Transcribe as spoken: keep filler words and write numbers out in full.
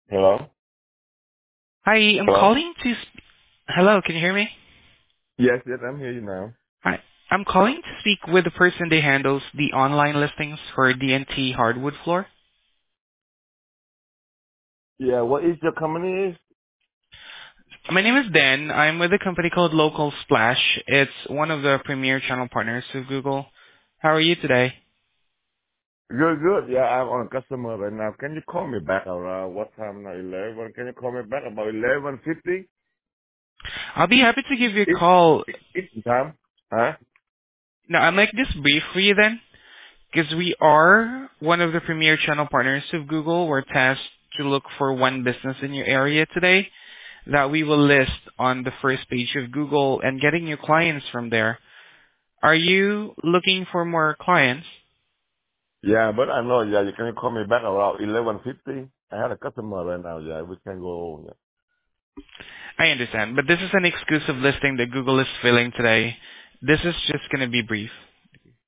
Hello? Hi, I'm Hello? calling to. Sp- Hello, can you hear me? Yes, yes, I'm here now. Hi, I'm calling to speak with the person that handles the online listings for D and T hardwood floor. Yeah, what is your company is? My name is Dan. I'm with a company called Local Splash. It's one of the premier channel partners of Google. How are you today? Good, good. Yeah, I'm on a customer right now. Can you call me back around what time now? eleven? Can you call me back about eleven fifty? I'll be happy to give you a It's, call. it's time. Huh? Now, I'll make this brief for you then, because we are one of the premier channel partners of Google. We're tasked to look for one business in your area today that we will list on the first page of Google and getting new clients from there. Are you looking for more clients? Yeah, but I know, yeah, you can call me back around eleven fifty. I had a customer right now, yeah, we can go, yeah. I understand, but this is an exclusive listing that Google is filling today. This is just going to be brief.